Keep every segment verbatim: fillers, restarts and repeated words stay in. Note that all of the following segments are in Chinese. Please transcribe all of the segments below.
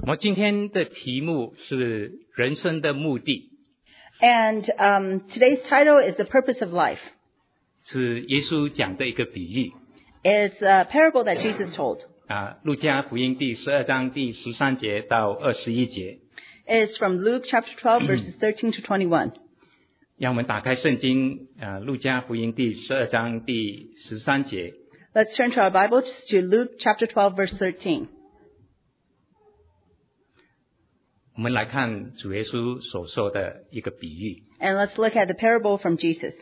我们今天的题目是人生的目的， And um, today's title is The Purpose of Life. 是耶稣讲的一个比喻 It's a parable that Jesus told. 啊，路加福音第十二章第十三节到二十一节。 It's from Luke chapter twelve, verses thirteen to twenty-one. 让我们打开圣经啊，路加福音第十二章第十三节。 Let's turn to our Bibles to Luke chapter twelve, verse thirteen. 我们来看主耶稣所说的一个比喻。 And let's look at the parable from Jesus.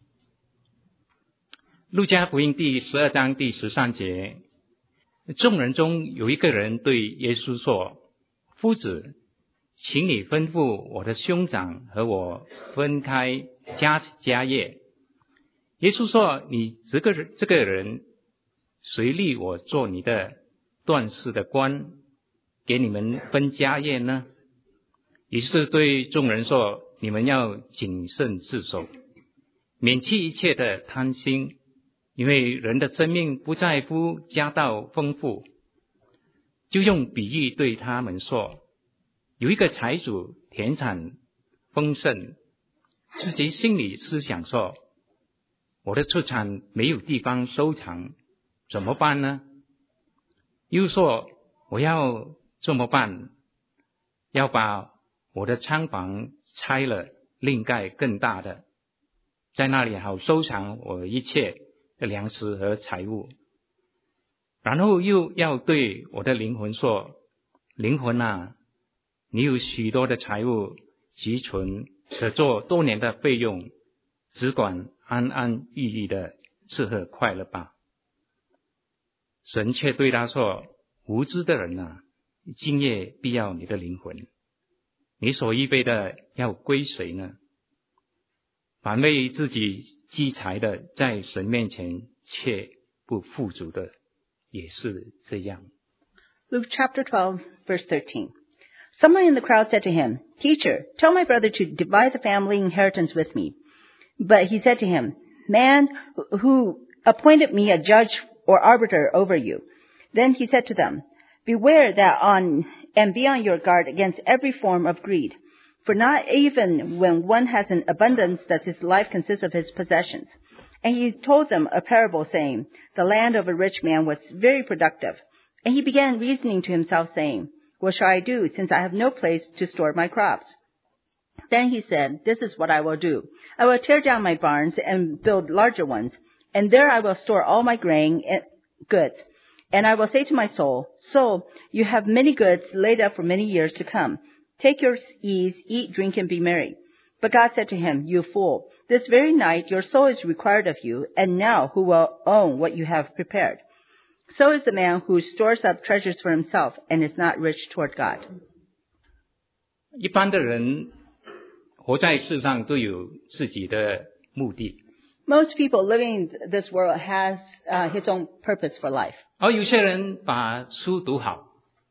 路加福音第十二章第十三节，众人中有一个人对耶稣说：“夫子，请你吩咐我的兄长和我分开家家业。”耶稣说：“你这个人这个人，谁立我做你的断事的官，给你们分家业呢？”于是对众人说：“你们要谨慎自守，免弃一切的贪心，因为人的生命不在乎家道丰富。”就用比喻对他们说：“有一个财主田产丰盛，自己心里思想说：我的出产没有地方收藏，怎么办呢？又说我要这么办，要把我的仓房拆了，另盖更大的，在那里好收藏我一切的粮食和财物。然后又要对我的灵魂说：灵魂啊，你有许多的财物积存，可做多年的费用，只管安安逸逸的吃喝快乐吧。神却对他说：无知的人啊，今夜必要你的灵魂，你所预备的要归谁呢？凡为自己积财的，在神面前却不富足的，也是这样。 Luke chapter twelve, verse thirteen. Someone in the crowd said to him, Teacher, tell my brother to divide the family inheritance with me. But he said to him, Man who appointed me a judge or arbiter over you. Then he said to them, Beware that on and be on your guard against every form of greed. For not even when one has an abundance does his life consist of his possessions. And he told them a parable, saying, The land of a rich man was very productive. And he began reasoning to himself, saying, What shall I do, since I have no place to store my crops? Then he said, This is what I will do. I will tear down my barns and build larger ones, and there I will store all my grain and goods. And I will say to my soul, Soul, you have many goods laid up for many years to come. Take your ease, eat, drink, and be merry. But God said to him, You fool, this very night your soul is required of you, and now who will own what you have prepared? So is the man who stores up treasures for himself and is not rich toward God. 一般的人活在世上都有自己的目的， Most people living in this world has uh, his own purpose for life. 而有些人把书读好，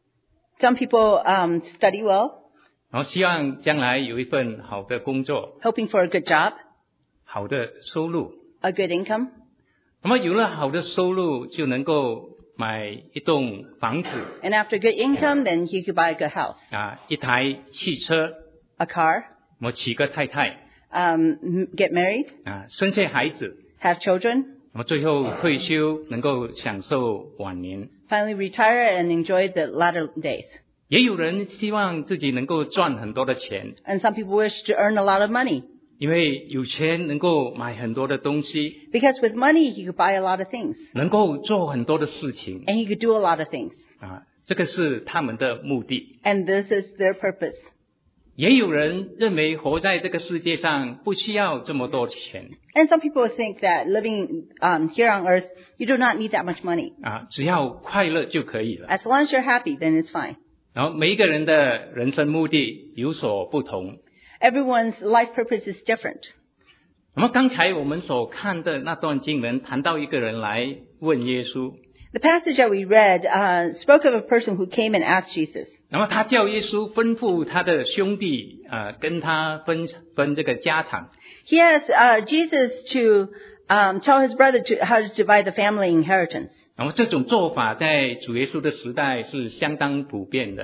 Some people um, study well, 然后希望将来有一份好的工作， hoping for a good job, 好的收入。 a good income. 那么有了好的收入，就能够买一栋房子 And after good income, then he could buy a good house, 啊，一台汽车， a car, 我娶个太太 um, m- get married, 啊，生些孩子， have children, 那么最后退休，能够享受晚年。 finally retire and enjoy the latter days. 也有人希望自己能够赚很多的钱， And some people wish to earn a lot of money. 因为有钱能够买很多的东西， Because with money, he could buy a lot of things. 能够做很多的事情 And he could do a lot of things. 啊，这个是他们的目的。 And this is their purpose. 也有人认为活在这个世界上不需要这么多钱 And some people think that living um, here on earth, you do not need that much money. 啊，只要快乐就可以了。 As long as you're happy, then it's fine. 然后每一个人的人生目的有所不同。 Everyone's life purpose is different. 那么刚才我们所看的那段经文谈到一个人来问耶稣， The passage that we read uh, spoke of a person who came and asked Jesus. 那么他叫耶稣吩咐他的兄弟啊，跟他分分这个家产。 He asked uh, Jesus to um, tell his brother to, how to divide the family inheritance. 然后这种做法在主耶稣的时代是相当普遍的。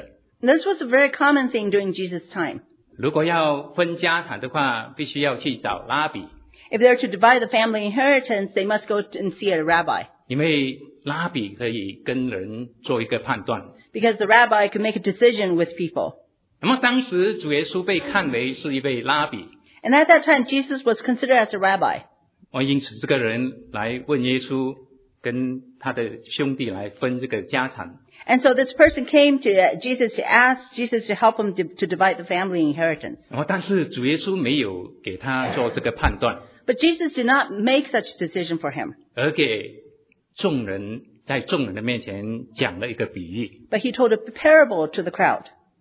This was a very common thing during Jesus' time. 如果要分家产的话，必须要去找拉比， If they were to divide the family inheritance, they must go and see a rabbi. 因为拉比可以跟人做一个判断。 Because the rabbi could make a decision with people. 那么当时主耶稣被看为是一位拉比， And at that time, Jesus was considered as a rabbi. 哦，因此这个人来问耶稣，跟他的兄弟来分这个家产。 And so this person came to uh, Jesus to ask Jesus to help him to, to divide the family inheritance. 然后但是主耶稣没有给他做这个判断， But Jesus did not make such a decision for him. 而给众人在众人的面前讲了一个比喻。 But he told a parable to the crowd.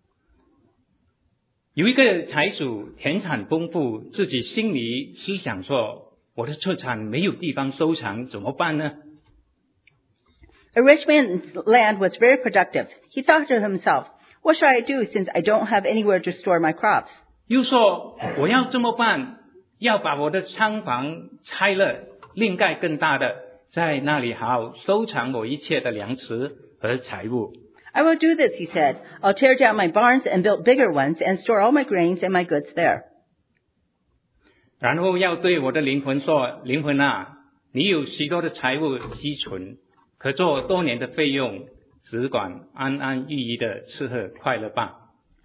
有一个财主田产丰富，自己心里思想说，我的出产没有地方收藏，怎么办呢？ A rich man's land was very productive. He thought to himself, what shall I do since I don't have anywhere to store my crops? 又说我要这么办，要把我的仓房拆了，另盖更大的，在那里好收藏我一切的粮食和财物。 I will do this, he said. I'll tear down my barns and build bigger ones and store all my grains and my goods there. 然后要对我的灵魂说，灵魂啊，你有许多的财物积存，可做多年的费用，只管安安逸逸的吃喝快乐吧。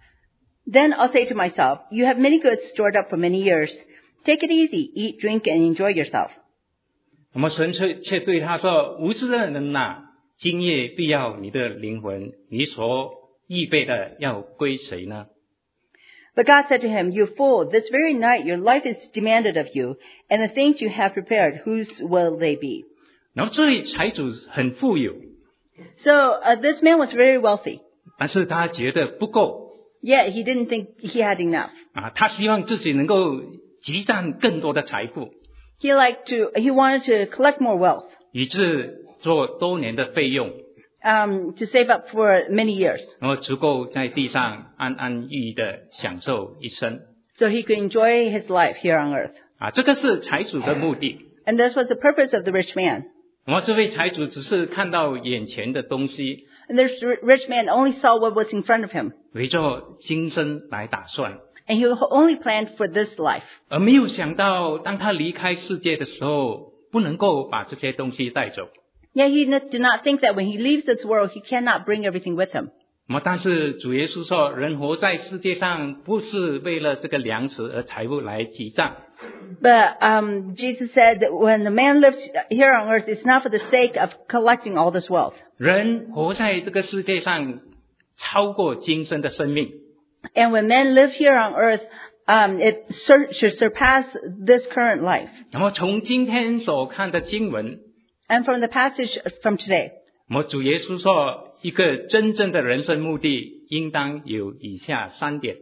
Then I'll say to myself, you have many goods stored up for many years. Take it easy, eat, drink, and enjoy yourself. 那么神却却对他说，无知的人呐，今夜必要你的灵魂，你所预备的要归谁呢？ But God said to him, you fool, this very night your life is demanded of you, and the things you have prepared, whose will they be? 然后这位财主很富有， So uh, this man was very wealthy, 但是他觉得不够 yet he didn't think he had enough. 啊，他希望自己能够积攒更多的财富， He liked to, he wanted to collect more wealth, 以致做多年的费用， um, to save up for many years, 然后足够在地上安安逸逸的享受一生 so he could enjoy his life here on earth. 啊，这个是财主的目的。 And this was the purpose of the rich man. 那么这位财主只是看到眼前的东西， And this rich man only saw what was in front of him, 围着今生来打算， and he only planned for this life. 而没有想到当他离开世界的时候，不能够把这些东西带走。 Yet he did not think that when he leaves this world, he cannot bring everything with him. 那么但是主耶稣说，人活在世界上不是为了这个粮食和财物来积攒， But um, Jesus said that when the man lives here on earth, it's not for the sake of collecting all this wealth. 人活在这个世界上超过今生的生命。 And when men live here on earth, um, it sur- should surpass this current life. 那么从今天所看的经文， And from the passage from today, 那么主耶稣说，一个真正的人生目的应当有以下三点。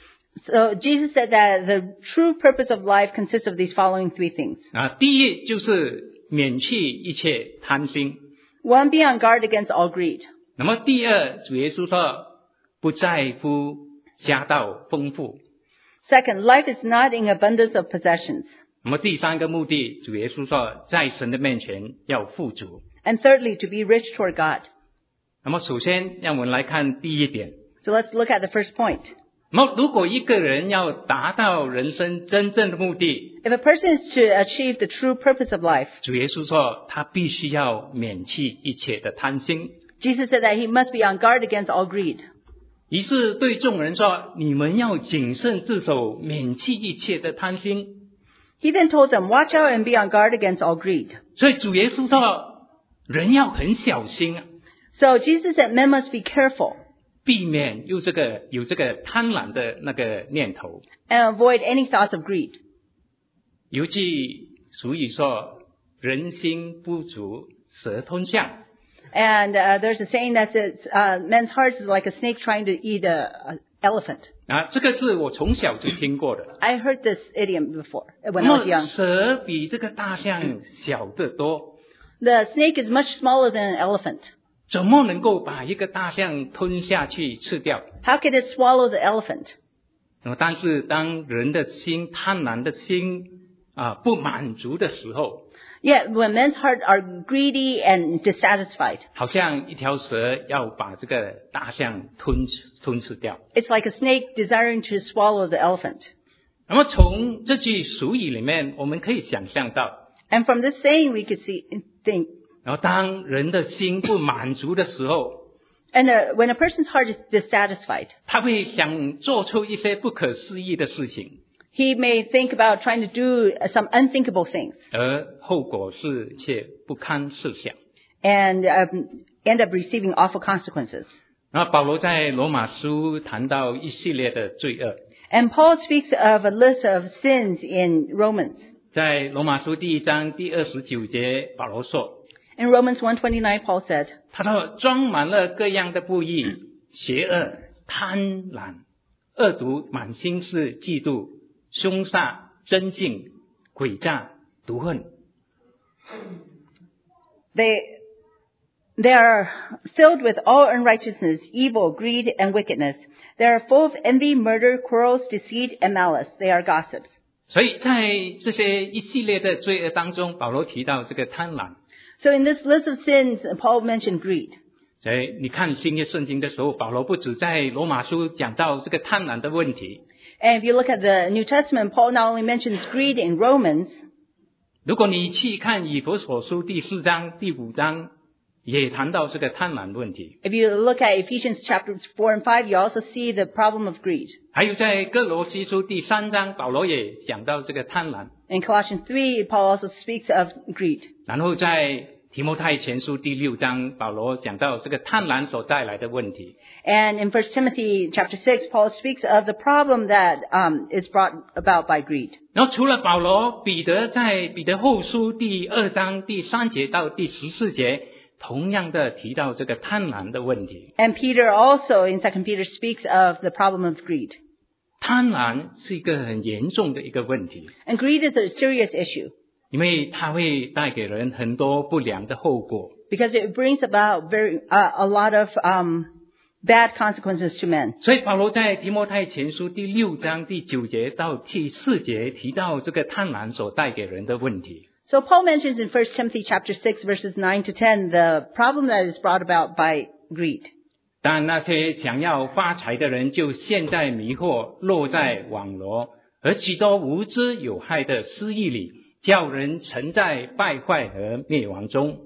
so Jesus said that the true purpose of life consists of these following three things. 啊，第一就是免去一切贪心。 One, be on guard against all greed. 那么第二，主耶稣说，不在乎家道丰富。 Second, life is not in abundance of possessions. 那么第三个目的，主耶稣说，在神的面前要富足。 And thirdly, to be rich toward God. 那么首先，让我们来看第一点。 So let's look at the first point. 那么如果一个人要达到人生真正的目的， If a person is to achieve the true purpose of life, 主耶稣说，他必须要免去一切的贪心。 Jesus said that he must be on guard against all greed. 于是对众人说，你们要谨慎自守，免去一切的贪心。 He then told them, watch out and be on guard against all greed. 所以主耶稣说，人要很小心啊， So Jesus said men must be careful 避免有这个有这个贪婪的那个念头。 and avoid any thoughts of greed. 有句俗语说，人心不足蛇吞象。 And uh, there's a saying that says uh, men's hearts is like a snake trying to eat a, a elephant. 啊，这个是我从小就听过的。 I heard this idiom before 那 when I 么 was young. 蛇比这个大象小得多， The snake is much smaller than an elephant. 怎么能够把一个大象吞下去吃掉？ How can it swallow the elephant? 那么，但是当人的心贪婪的心啊不满足的时候， Yet when men's hearts are greedy and dissatisfied, 好像一条蛇要把这个大象吞吃吞吃掉。 it's like a snake desiring to swallow the elephant. 那么从这句俗语里面，我们可以想象到， And from this saying we could see, think, 然后当人的心不满足的时候， and uh, when a person's heart is dissatisfied, 他会想做出一些不可思议的事情， he may think about trying to do some unthinkable things 而后果是却不堪设想。 and um, end up receiving awful consequences. 然后保罗在罗马书谈到一系列的罪恶， And Paul speaks of a list of sins in Romans. 在罗马书第一章第二十九节，保罗说， In Romans one twenty-nine, Paul said, 他说装满了各样的不义、邪恶、贪婪、恶毒，满心是嫉妒、凶杀、争竞、诡诈、毒恨。 They, they are filled with all unrighteousness, evil, greed, and wickedness. They are full of envy, murder, quarrels, deceit, and malice. They are gossips. 所以在这些一系列的罪恶当中，保罗提到这个贪婪。 So in this list of sins, Paul mentioned greed. 所以你看新约圣经的时候，保罗不止在罗马书讲到这个贪婪的问题。 And if you look at the New Testament, Paul not only mentions greed in Romans, 如果你去看以弗所书第四章、第五章，也谈到这个贪婪问题。 if you look at Ephesians chapters four and five, you also see the problem of greed. 还有在哥罗西书第三章，保罗也讲到这个贪婪。 In Colossians three, Paul also speaks of greed. 然后在提摩太前书第六章，保罗讲到这个贪婪所带来的问题。 And in First Timothy chapter six, Paul speaks of the problem that um, is brought about by greed. 然后除了保罗，彼得在彼得后书第二章第三节到第十四节，同样的提到这个贪婪的问题。 And Peter also in Second Peter speaks of the problem of greed. 贪婪是一个很严重的一个问题， And greed is a serious issue 因为它会带给人很多不良的后果。 because it brings about very uh, a lot of um, bad consequences to men. 所以保罗在提摩太前书第六章第九节到第四节提到这个贪婪所带给人的问题。 So Paul mentions in First Timothy chapter six verses nine to ten the problem that is brought about by greed. 但那些想要发财的人就陷在迷惑，落在网罗，而许多无知有害的私意里，叫人沉在败坏和灭亡中。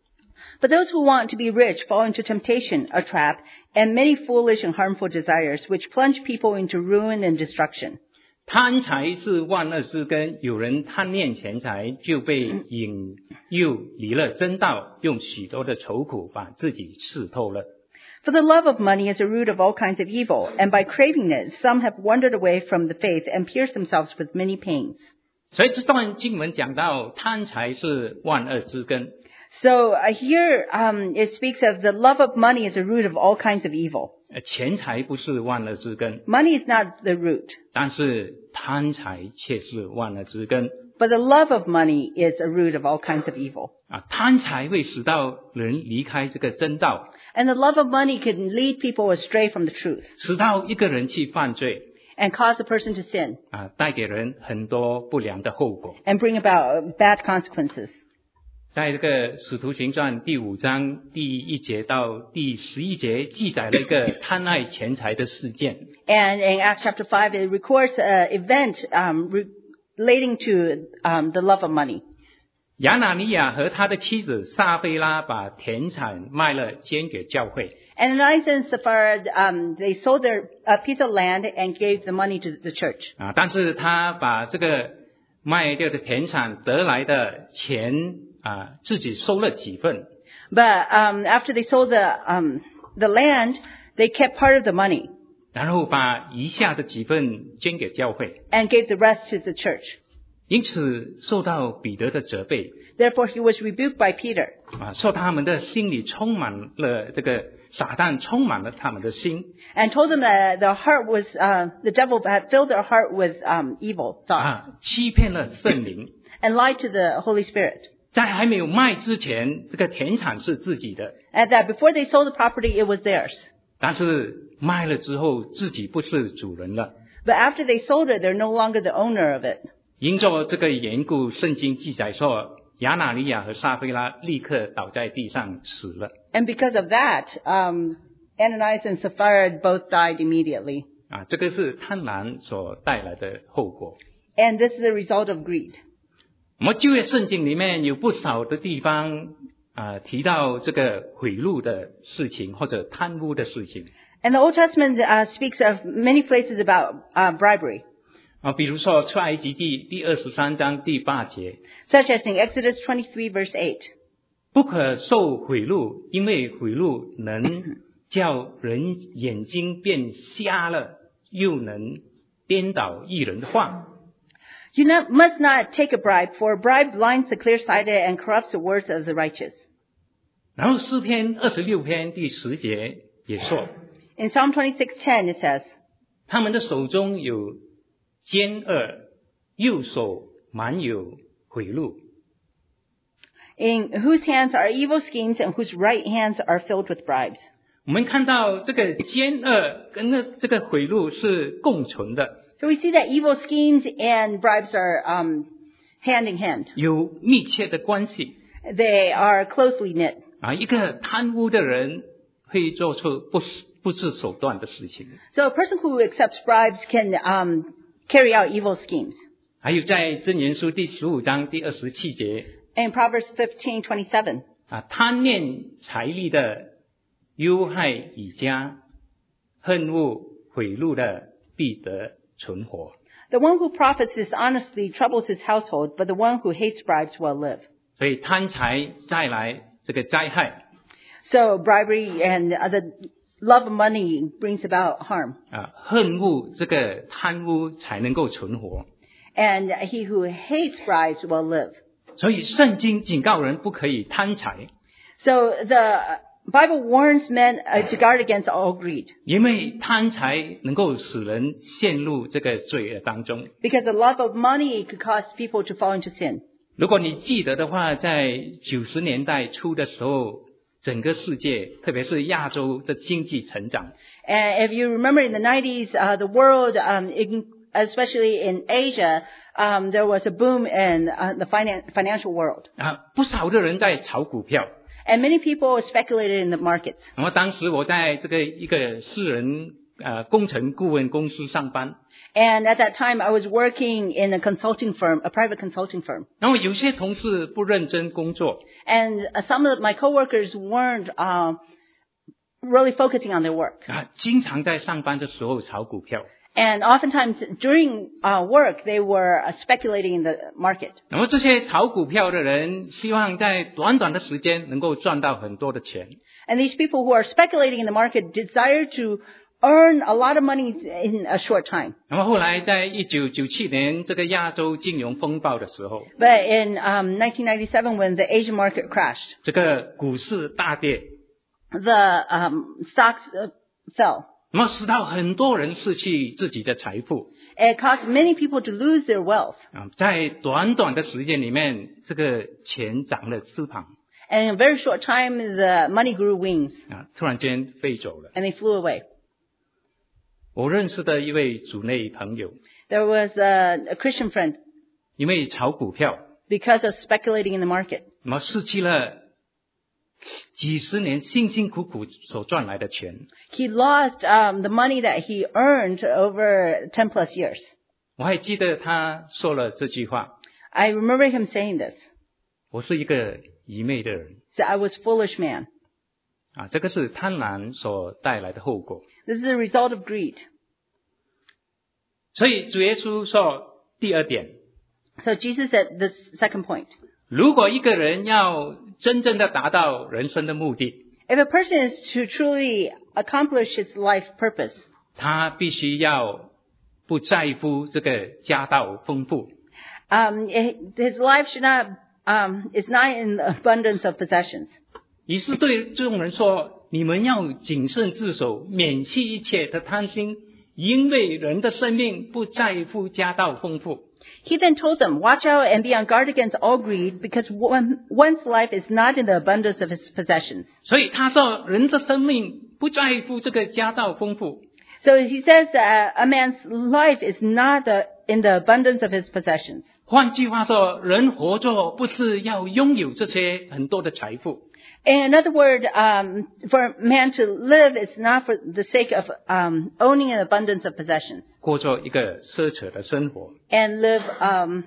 But those who want to be rich fall into temptation, a trap, and many foolish and harmful desires, which plunge people into ruin and destruction. 贪财是万恶之根，有人贪恋钱财，就被引诱离了真道，用许多的愁苦把自己刺透了。 For the love of money is a root of all kinds of evil, and by craving it, some have wandered away from the faith and pierced themselves with many pains. 所以这段经文讲到贪财是万恶之根。 So uh, here um, it speaks of the love of money is a root of all kinds of evil. 呃钱财不是万恶之根， Money is not the root, 但是贪财却是万恶之根。 but the love of money is a root of all kinds of evil. 啊，贪财会使到人离开这个真道， And the love of money can lead people astray from the truth 使到一个人去犯罪， and cause a person to sin 啊，带给人很多不良的后果。 and bring about bad consequences. 在这个使徒行传第五章第一节到第十一节记载了一个贪爱钱财的事件。 And in Acts chapter five, it records an event um, re- relating to um, the love of money. 亚拿尼亚和他的妻子撒菲拉把田产卖了，捐给教会。 Ananias and Sapphira, um, they sold their a piece of land and gave the money to the church. 啊，但是他把这个卖掉的田产得来的钱啊，自己收了几份。 But um, after they sold the um, the land, they kept part of the money 然后把余下的几份捐给教会， and gave the rest to the church. 因此受到彼得的责备 Therefore, he was rebuked by Peter. 啊，受他们的心里充满了这个撒旦充满了他们的心 And told them that the heart was, uh, the devil had filled their heart with um, evil thoughts 啊，欺骗了圣灵。 and lied to the Holy Spirit. 在还没有卖之前，这个田产是自己的， And that before they sold the property, it was theirs. 但是卖了之后，自己不是主人了。 But after they sold it, they're no longer the owner of it. 因着这个缘故，圣经记载说， 亚拿尼亚和撒非拉立刻倒在地上死了。 And because of that, um, Ananias and Sapphira both died immediately. 啊，这个是贪婪所带来的后果。 And this is the result of greed. 我们旧约圣经里面有不少的地方啊提到这个贿赂的事情或者贪污的事情。 And the Old Testament uh, speaks of many places about uh, bribery, 啊，比如说出埃及记第二十三章第八节， such as in Exodus twenty-three, verse eight. 不可受贿赂，因为贿赂能叫人眼睛变瞎了，又能颠倒义人的话。 You not, must not take a bribe, for a bribe blinds the clear-sighted and corrupts the words of the righteous. 然后诗篇二十六篇第十节也说， In Psalm twenty-six ten, it says, 他们的手中有奸恶，右手满有贿赂。 in whose hands are evil schemes and whose right hands are filled with bribes. 我们看到这个奸恶跟那这个贿赂是共存的， So we see that evil schemes and bribes are um, hand in hand. 有密切的关系 They are closely knit. 啊。一个贪污的人会做出不不择手段的事情。 So a person who accepts bribes can um, carry out evil schemes. 还有在箴言书第十五章第二十七节 In Proverbs fifteen twenty-seven, 啊，贪恋财力的忧害以家，恨恶贿赂的必得存活。 the one who profits dishonestly troubles his household, but the one who hates bribes will live. 所以贪财带来这个灾害 So bribery and uh, the love of money brings about harm. 啊，恨恶这个贪污才能够存活。 And he who hates bribes will live. 所以圣经警告人不可以贪财， So the Bible warns men uh, to guard against all greed, 因为贪财能够使人陷入这个罪恶当中。 because the love of money could cause people to fall into sin. 如果你记得的话，在九十年代初的时候，整个世界，特别是亚洲的经济成长， And if you remember in the nineties, uh, the world, um, in, especially in Asia, um, there was a boom in uh, the finan- financial world. 啊，不少的人在炒股票。 And many people speculated in the markets. 那么当时我在这个一个私人呃工程顾问公司上班， And at that time, I was working in a consulting firm, a private consulting firm. 然后有些同事不认真工作， And uh, some of my coworkers weren't uh, really focusing on their work. 啊，经常在上班的时候炒股票。 And oftentimes during uh, work, they were uh, speculating in the market. 那么这些炒股票的人，希望在短短的时间能够赚到很多的钱。 And these people who are speculating in the market desire to earn a lot of money in a short time. 那么后来在一九九七年这个亚洲金融风暴的时候， But in um, nineteen ninety-seven, when the Asian market crashed, 这个股市大跌， the um, stocks uh, fell. 那么使到很多人失去自己的财富 It caused many people to lose their wealth. 啊，在短短的时间里面，这个钱长了翅膀 And in a very short time, the money grew wings 啊，突然间飞走了。 and they flew away. 我认识的一位主内朋友， There was a, a Christian friend, 因为炒股票， because of speculating in the market, 那么失去了几十年辛辛苦苦所赚来的钱。 he lost um, the money that he earned over ten plus years. 我还记得他说了这句话： I remember him saying this. 我是一个愚昧的人 So I was foolish man. 啊，这个是贪婪所带来的后果。 This is a result of greed. 所以主耶稣说第二点， So Jesus said this second point. 如果一个人要真正的达到人生的目的， If a person is to truly accomplish his life purpose, 他必须要不在乎这个家道丰富， um, his life should not, um, is not in the abundance of possessions. 于是对众人说：你们要谨慎自守，免去一切的贪心，因为人的生命不在乎家道丰富。 He then told them, watch out and be on guard against all greed, because one, one's life is not in the abundance of his possessions. 所以他说，人的生命不在乎这个家道丰富， So he says that a man's life is not the in the abundance of his possessions. 换句话说，人活着不是要拥有这些很多的财富， In another word, um, for man to live, it's not for the sake of um, owning an abundance of possessions 过着一个奢侈的生活。 and live um,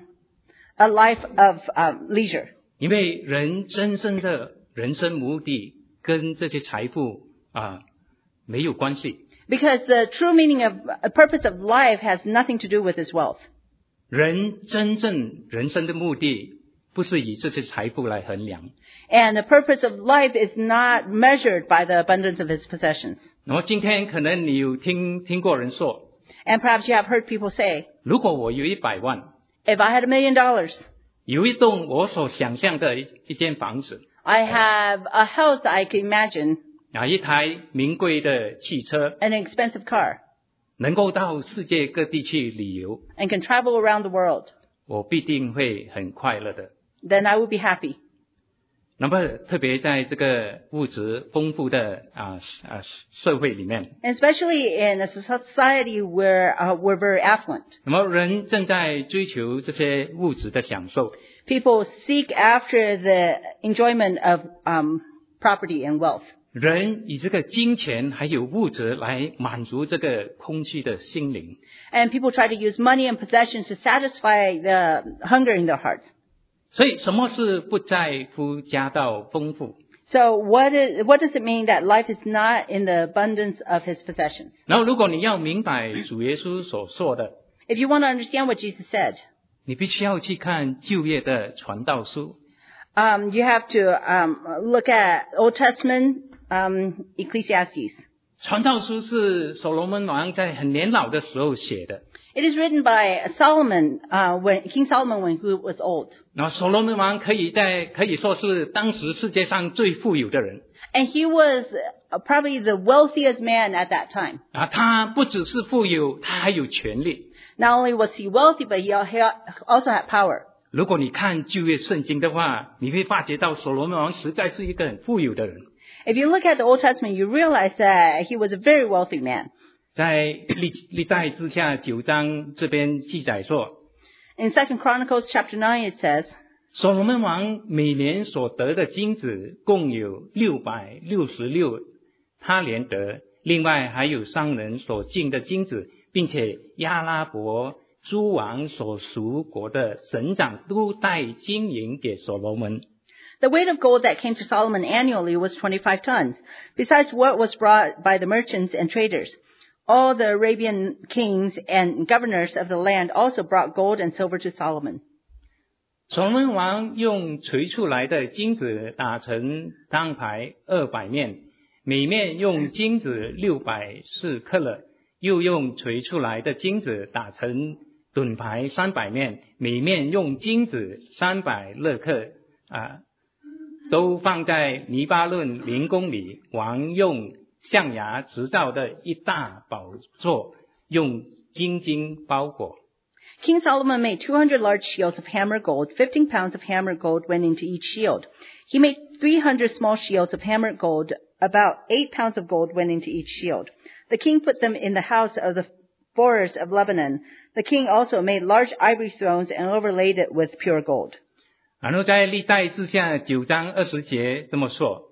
a life of um, leisure. 因为人真正的人生目的跟这些财富啊没有关系。 Because the true meaning of a purpose of life has nothing to do with his wealth. 人真正人生的目的不是以这些财富来衡量。 And the purpose of life is not measured by the abundance of his possessions. 那么今天可能你有听听过人说， And perhaps you have heard people say, 如果我有一百万， if I had a million dollars, 有一栋我所想象的一一间房子， I have a house that I can imagine, 啊，一台名贵的汽车， an expensive car, 能够到世界各地去旅游， and can travel around the world, 我必定会很快乐的。 then I would be happy. 那么特别在这个物质丰富的啊啊社会里面， And especially in a society where uh, we're very affluent. 那么人正在追求这些物质的享受， People seek after the enjoyment of um, property and wealth. 人以这个金钱还有物质来满足这个空虚的心灵。 And people try to use money and possessions to satisfy the hunger in their hearts. 所以什么是不在乎家道丰富？ So what is, what does it mean that life is not in the abundance of his possessions? 然后如果你要明白主耶稣所说的， If you want to understand what Jesus said, 你必须要去看旧约的传道书。 um, you have to um, look at Old Testament um, Ecclesiastes. 传道书是所罗门王在很年老的时候写的。 It is written by Solomon, uh, when King Solomon when he was old. 然后所罗门王可以在可以说是当时世界上最富有的人 And he was uh, probably the wealthiest man at that time. 啊，他不只是富有，他还有权利。 Not only was he wealthy, but he al- he also had power. 如果你看旧约圣经的话，你会发觉到所罗门王实在是一个很富有的人。 If you look at the Old Testament, you realize that he was a very wealthy man. 在历历代之下九章这边记载说， In Second Chronicles chapter nine, it says, 所罗门王每年所得的金子共有六百六十六他连得，另外还有商人所进的金子，并且亚拉伯诸王所属国的省长都带金银给所罗门。 the weight of gold that came to Solomon annually was twenty-five tons, besides what was brought by the merchants and traders. All the Arabian kings and governors of the land also brought gold and silver to Solomon. 所罗门王用锤出来的金子打成当牌二百面，每面用金子六百四克勒，又用锤出来的金子打成盾牌三百面，每面用金子三百勒克啊，都放在黎巴嫩林宫里。王用象牙制造的一大宝座，用金金包裹。 King Solomon made two hundred large shields of hammer gold. Fifteen pounds of hammer gold went into each shield. He made three hundred small shields of hammer gold. About eight pounds of gold went into each shield. The king put them in the house of the forest of Lebanon. The king also made large ivory thrones and overlaid it with pure gold. 然后在历代志下九章二十节这么说。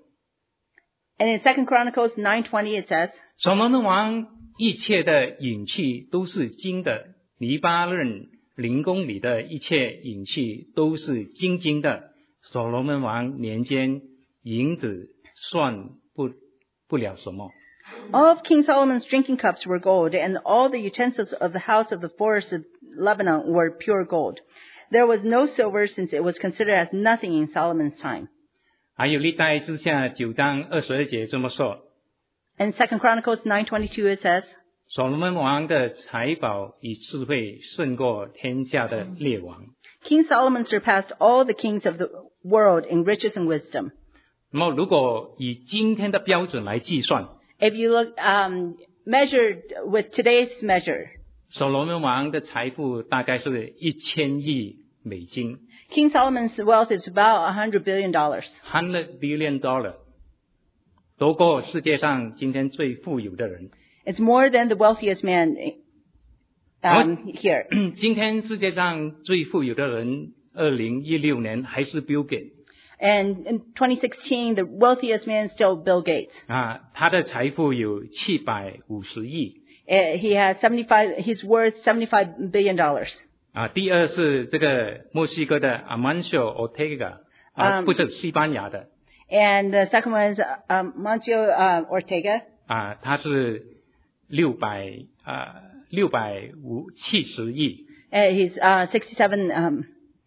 And in Second Chronicles nine twenty it says, 所罗门王一切的银器都是金的，黎巴嫩林宫里的一切银器都是金金的。所罗门王年间，银子算不不了什么。 all of King Solomon's drinking cups were gold, and all the utensils of the house of the forest of Lebanon were pure gold. There was no silver, since it was considered as nothing in Solomon's time. 还有历代志下九章二十二节这么说。 In Second Chronicles nine twenty-two it says, 所罗门王的财宝与智慧胜过天下的列王。 King Solomon surpassed all the kings of the world in riches and wisdom. 那么如果以今天的标准来计算， If you look, um, measured with today's measure, 所罗门王的财富大概是一千亿美金 King Solomon's wealth is about a hundred billion dollars. hundred billion dollar 多过世界上今天最富有的人。 It's more than the wealthiest man um, here. 今天世界上最富有的人，二零一六年还是 Bill Gates And in twenty sixteen, the wealthiest man is still Bill Gates. 啊，他的财富有七百五十亿 Uh, he has seventy-five, he's worth seventy-five billion dollars. 啊。第二是这个墨西哥的 Amancio Ortega 啊， Um, 不是西班牙的 And the second one is um, Mancio uh, Ortega. 啊，他是六百啊六百五七十亿 Uh, he's uh, sixty-seven um,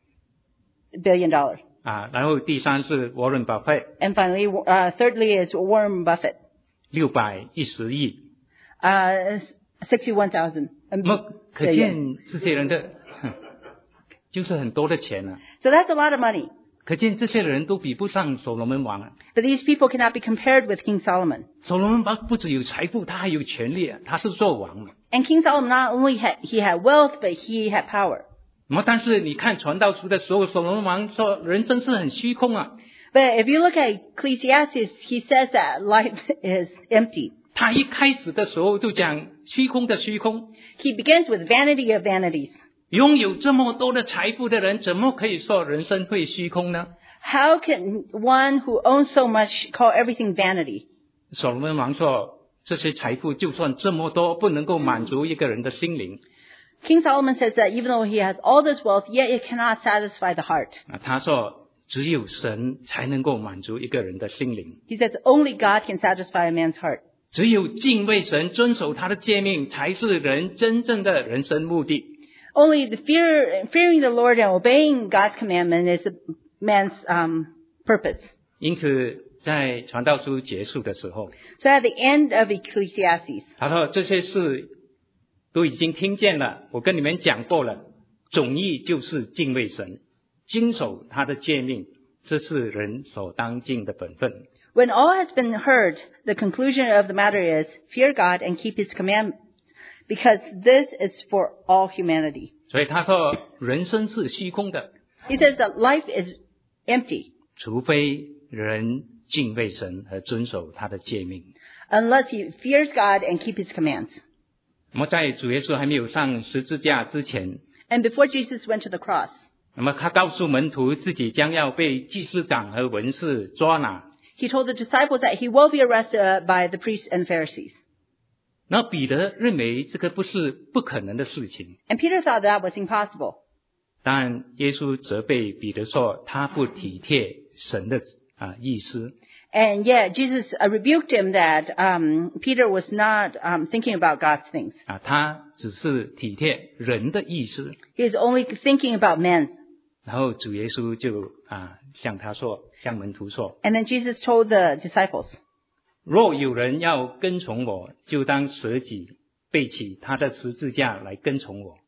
billion dollars. 啊。然后第三是 Warren Buffett And finally, uh, thirdly is Warren Buffett. 六百一十亿。 Uh, sixty-one thousand. 那么可见这些人的哼就是很多的钱啊。 So that's a lot of money. 可见这些人都比不上所罗门王啊。 But these people cannot be compared with King Solomon. 所罗门王不只有财富，他还有权力啊，他是做王嘛。 And King Solomon not only had, he had wealth, but he had power. 那么但是你看传道书的时候，所罗门王说人生是很虚空啊。 But if you look at Ecclesiastes, he says that life is empty. 他一开始的时候就讲虚空的虚空， He begins with vanity of vanities. 拥有这么多的财富的人，怎么可以说人生会虚空呢？ How can one who owns so much call everything vanity? 所罗门王说，这些财富就算这么多，不能够满足一个人的心灵 King Solomon says that even though he has all this wealth, yet it cannot satisfy the heart. 啊。他说，只有神才能够满足一个人的心灵。 He says only God can satisfy a man's heart. 只有敬畏神、遵守他的诫命，才是人真正的人生目的。 Only the fear, fearing the Lord and obeying God's commandment is a man's um, purpose. 因此，在传道书结束的时候， So at the end of Ecclesiastes, 他说这些事都已经听见了，我跟你们讲过了。总义就是敬畏神，遵守他的诫命，这是人所当尽的本分。 when all has been heard, the conclusion of the matter is fear God and keep his commandments, because this is for all humanity. 所以他说，人生是虚空的， He says that life is empty 除非人敬畏神和遵守他的诫命。 unless he fears God and keep his commands. 那么在主耶稣还没有上十字架之前， And before Jesus went to the cross, 那么他告诉门徒自己将要被祭司长和文士抓拿。 he told the disciples that he will be arrested by the priests and Pharisees. 那彼得认为这个不是不可能的事情， And Peter thought that was impossible. 但耶稣责备彼得说他不体贴神的啊意思。 And yet Jesus uh, rebuked him that um, Peter was not um, thinking about God's things. 啊，他只是体贴人的意思。 He is only thinking about men. 然后主耶稣就啊向他说，向门徒说， And then Jesus told the disciples, 若有人要跟从我，就当舍己，背起他的十字架来跟从我。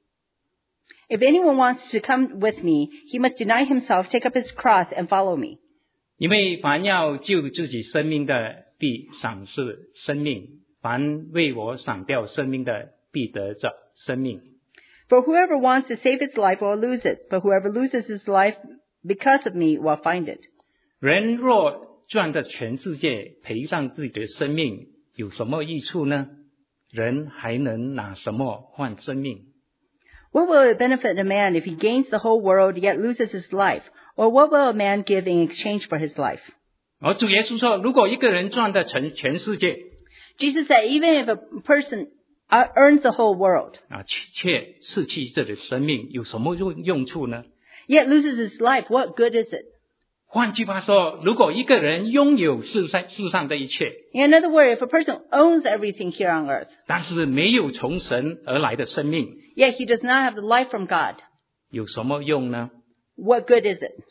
if anyone wants to come with me, he must deny himself, take up his cross, and follow me. 因为凡要救自己生命的，必赏赐生命；凡为我赏掉生命的，必得着生命。 For whoever wants to save his life will lose it, but whoever loses his life because of me will find it. 人若赚得全世界，赔上自己的生命，有什么益处呢？人还能拿什么换生命？ What will it benefit a man if he gains the whole world yet loses his life? Or what will a man give in exchange for his life? 而主耶稣说，如果一个人赚得全全世界， Jesus said, even if a person uh, earns the whole world, 啊，却失去自己的生命，有什么用用处呢？ yet loses his life, what good is it? 换句话说，如果一个人拥有世上世上的一切， In another word, if a person owns everything here on earth, 但是没有从神而来的生命， yet he does not have the life from God, 有什么用呢？ what good is it?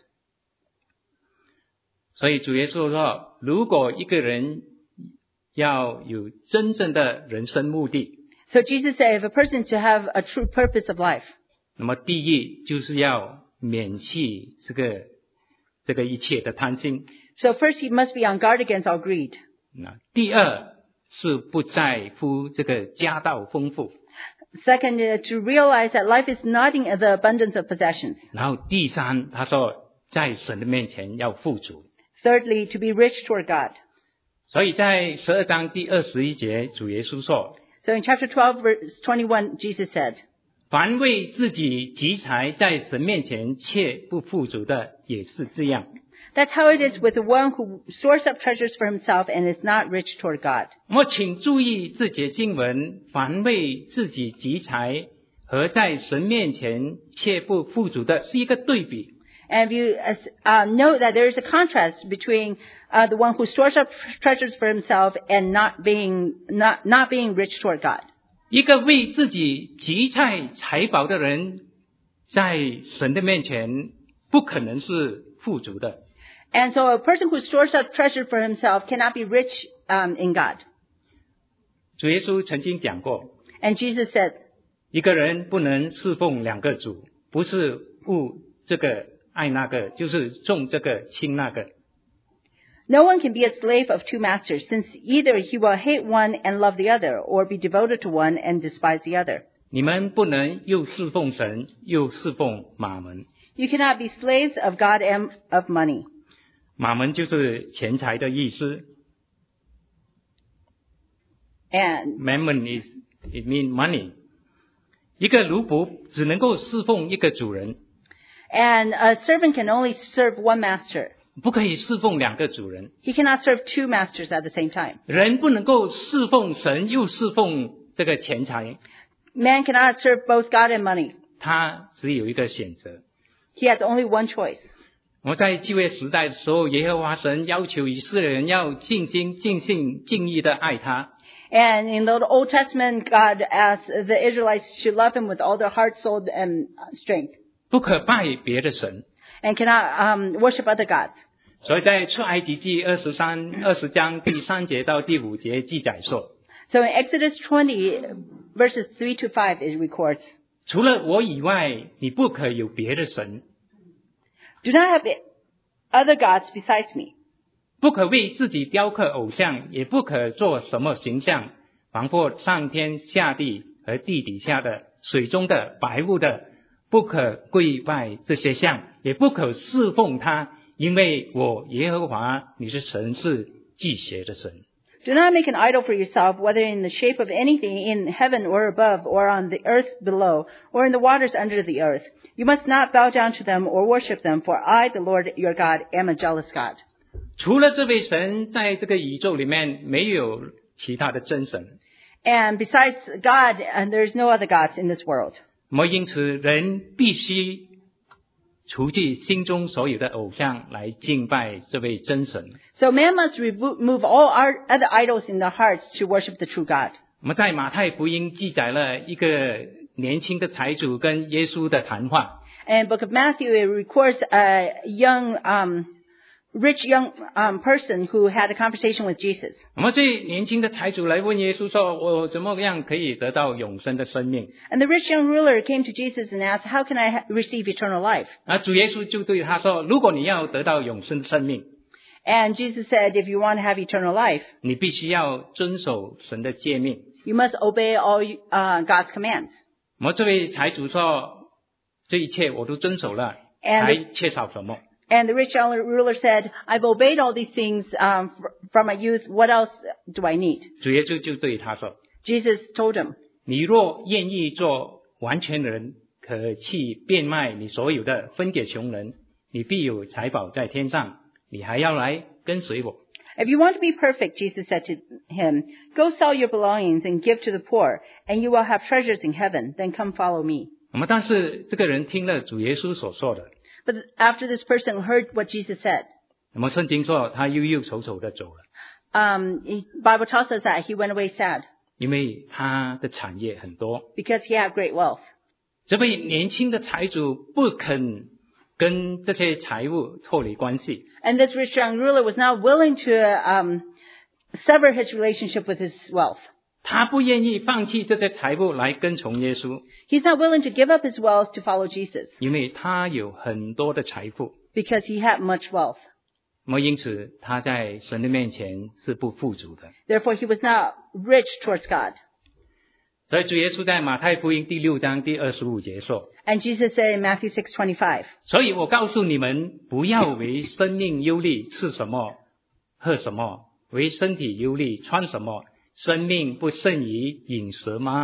所以主耶稣说，如果一个人要有真正的人生目的， So Jesus said, if a person to have a true purpose of life, 那么第一就是要免弃这个这个一切的贪心， so first he must be on guard against all greed. 那第二是不在乎这个家道丰富， Second, uh, to realize that life is not in the abundance of possessions. 然后第三他说在神的面前要富足。 Thirdly, to be rich toward God. 所以在十二章第二十一节，主耶稣说， So in chapter twelve, verse twenty-one, Jesus said, 凡为自己积财在神面前却不富足的也是这样。 That's how it is with the one who stores up treasures for himself and is not rich toward God. 我们请注意这节经文，凡为自己积财和在神面前却不富足的是一个对比。 And if you uh, note that there is a contrast between uh, the one who stores up treasures for himself and not being not not being rich toward God. 一个为自己积财财宝的人，在神的面前不可能是富足的。 And so a person who stores up treasure for himself cannot be rich um, in God. 主耶稣曾经讲过， And Jesus said, 一个人不能侍奉两个主，不是顾这个爱那个，就是重这个轻那个。 no one can be a slave of two masters, since either he will hate one and love the other, or be devoted to one and despise the other. 你们不能又侍奉神，又侍奉马门。 You cannot be slaves of God and of money. 马门就是钱财的意思。 And Mammon is it mean money。一个奴仆只能够侍奉一个主人， and a servant can only serve one master. 不可以侍奉两个主人。 He cannot serve two masters at the same time. 人不能够侍奉神，又侍奉这个钱财， Man cannot serve both God and money. 他只有一个选择。 He has only one choice. 我在旧约时代的时候，耶和华神要求以色列人要尽心、尽性、尽意的爱他。 And in the Old Testament, God asked the Israelites should love him with all their heart, soul, and strength, 不可拜别的神。 and cannot um, worship other gods. 所以在出埃及记二十三二十章第三节到第五节记载说， So in Exodus twenty, verses three to five, it records, 除了我以外，你不可有别的神， do not have other gods besides me. 不可为自己雕刻偶像，也不可做什么形象，包括上天下地和地底下的水中的百物的，不可跪拜这些像，也不可侍奉他，因为我耶和华你的神是忌邪的神。 Do not make an idol for yourself, whether in the shape of anything in heaven or above, or on the earth below, or in the waters under the earth. You must not bow down to them or worship them, for I, the Lord your God, am a jealous God. 除了这位神，在这个宇宙里面没有其他的真神。 And besides God, and there is no other gods in this world. 我们因此人必须除去心中所有的偶像，来敬拜这位真神。 So man must remove all our other idols in their hearts to worship the true God. 我们在马太福音记载了一个年轻的财主跟耶稣的谈话。 And Book of Matthew, it records a young, um, rich young um, person who had a conversation with Jesus. 我们这年轻的财主来问耶稣说：“我怎么样可以得到永生的生命 And the rich young ruler came to Jesus and asked, how can I ha- receive eternal life?？” 啊，主耶稣就对他说：“如果你要得到永生的生命， And Jesus said, if you want to have eternal life, 你必须要遵守神的诫命。 you must obey all uh, God's commands. ” 我们这位财主说：“这一切我都遵守了， And 还缺少什么？” And the rich young ruler said, I've obeyed all these things um, fr- from my youth. What else do I need? 主耶稣就对他说：“ Jesus told him, 你若愿意做完全人，可去变卖你所有的，分给穷人，你必有财宝在天上。你还要来跟随我。” if you want to be perfect, Jesus said to him, go sell your belongings and give to the poor, and you will have treasures in heaven. Then come follow me. 我们但是这个人听了主耶稣所说的， But after this person heard what Jesus said, 我们圣经说他忧忧愁愁的走了， um, the Bible tells us that he went away sad 因为他的产业很多。 because he had great wealth. 这位年轻的财主不肯跟这些财物脱离关系， And this rich young ruler was not willing to um, sever his relationship with his wealth. 他不愿意放弃这些财物来跟从耶稣， He's not willing to give up his wealth to follow Jesus 因为他有很多的财富。 because he had much wealth. 那么因此他在神的面前是不富足的。 Therefore, he was not rich towards God. 所以主耶稣在马太福音第六章第二十五节说： And Jesus said in Matthew six twenty-five, 所以我告诉你们，不要为生命忧虑，吃什么，喝什么；为身体忧虑，穿什么。生命不胜于饮食吗？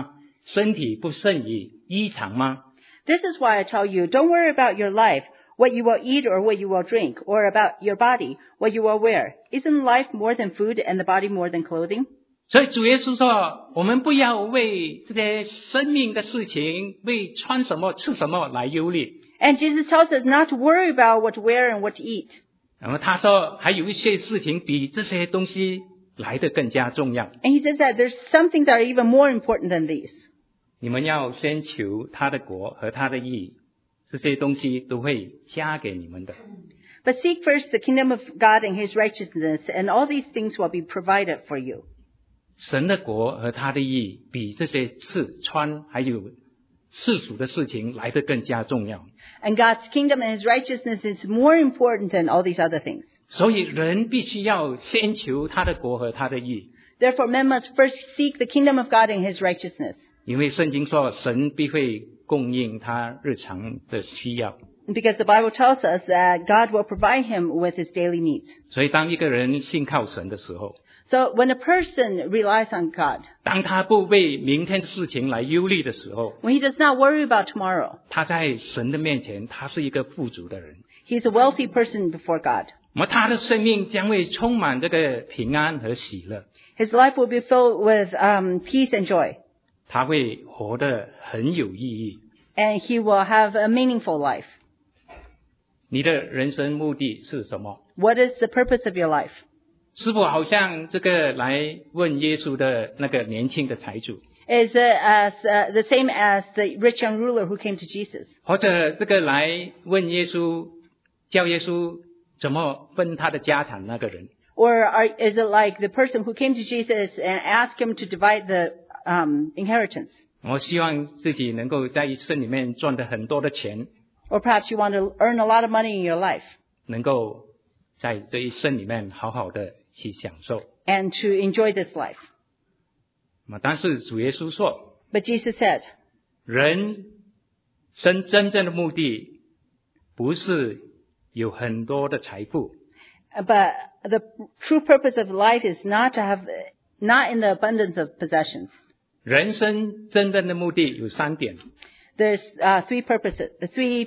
身体不胜于衣裳吗？ This is why I tell you, don't worry about your life, what you will eat or what you will drink, or about your body, what you will wear. Isn't life more than food and the body more than clothing? 所以主耶稣说，我们不要为这些生命的事情，为穿什么吃什么来忧虑。 And Jesus tells us not to worry about what to wear and what to eat. 然后他说，还有一些事情比这些东西来得更加重要。 And he says that there's some things that are even more important than these. 你们要先求他的国和他的义，这些东西都会加给你们的。 But seek first the kingdom of God and his righteousness, and all these things will be provided for you. 神的国和他的义比这些吃穿还有世俗的事情来得更加重要。 And God's kingdom and his righteousness is more important than all these other things. 所以人必须要先求他的国和他的义， Therefore, men must first seek the kingdom of God and his righteousness. 因为圣经说神必会供应他日常的需要。 Because the Bible tells us that God will provide him with his daily needs. 所以当一个人信靠神的时候， So when a person relies on God, 当他不为明天的事情来忧虑的时候， when he does not worry about tomorrow, 他在神的面前他是一个富足的人， he's a wealthy person before God. 那么他的生命将会充满这个平安和喜乐， His life will be filled with um, peace and joy. 他会活得很有意义。 And he will have a meaningful life. 你的人生目的是什么？ What is the purpose of your life? 是否好像这个来问耶稣的那个年轻的财主， Is it as uh, the same as the rich young ruler who came to Jesus? 或者这个来问耶稣，叫耶稣怎么分他的家产那个人？ Or are, is it like the person who came to Jesus and asked him to divide the um, inheritance? 我希望自己能够在一生里面赚得很多的钱， Or perhaps you want to earn a lot of money in your life 能够在这一生里面好好的去享受。 and to enjoy this life. 那么但是主耶稣说， But Jesus said, 人生真正的目的不是有很多的财富， but the true purpose of life is not to have, not in the abundance of possessions. 人生真正的目的有三点。 There's uh, three purposes, three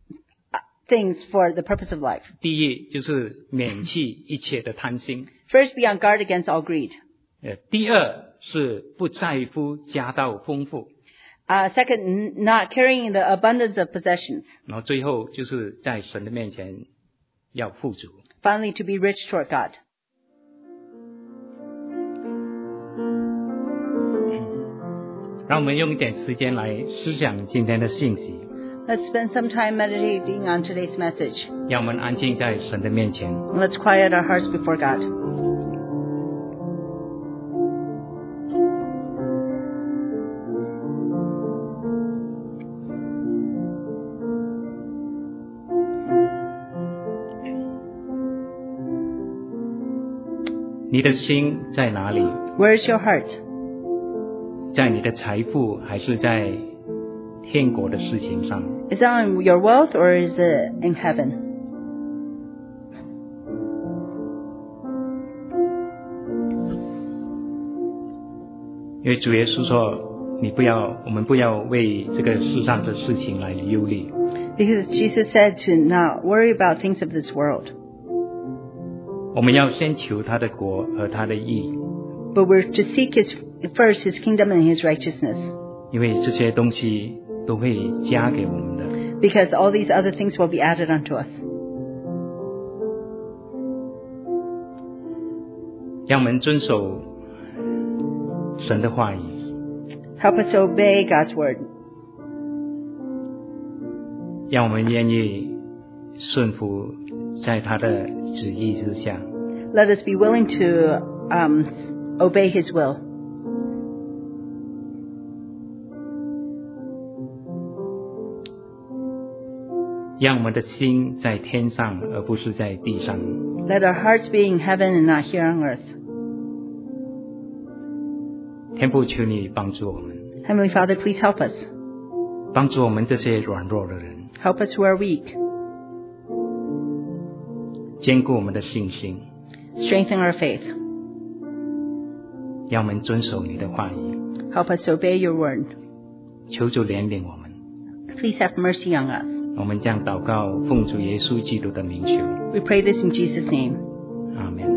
things for the purpose of life. 第一就是免去一切的贪心， First, be on guard against all greed. 呃，第二是不在乎家道丰富， Uh, second, n- not carrying the abundance of possessions. 然后最后就是在神的面前要富足。 Finally, to be rich toward God. 让我们用一点时间来思想今天的信息， Let's spend some time meditating on today's message. 让我们安静在神的面前。 Let's quiet our hearts before God. 你的心在哪里？ Where is your heart? 在你的财富，还是在天国的事情上？ Is it on your wealth or is it in heaven? 因为主耶稣说，你不要，我们不要为这个世上的事情来忧虑。 Because Jesus said to not worry about things of this world, 我们要先求他的国和他的义， but we're to seek his, first his kingdom and his righteousness. 因为这些东西都会加给我们的。 Because all these other things will be added unto us. 让我们遵守神的话语， Help us to obey God's word. 让我们愿意顺服在他的旨意之下。 Let us be willing to um, obey his will. 让我们的心在天上，而不是在地上。 Let our hearts be in heaven and not here on earth. 天父，求你帮助我们， Heavenly Father, please help us. 帮助我们这些软弱的人， Help us who are weak. 坚固我们的信心， Strengthen our faith. 让我们遵守你的话语。 Help us to obey your word. 求主怜悯我们。 Please have mercy on us. 我们将祷告奉主耶稣基督的名求， We pray this in Jesus' name. 阿门。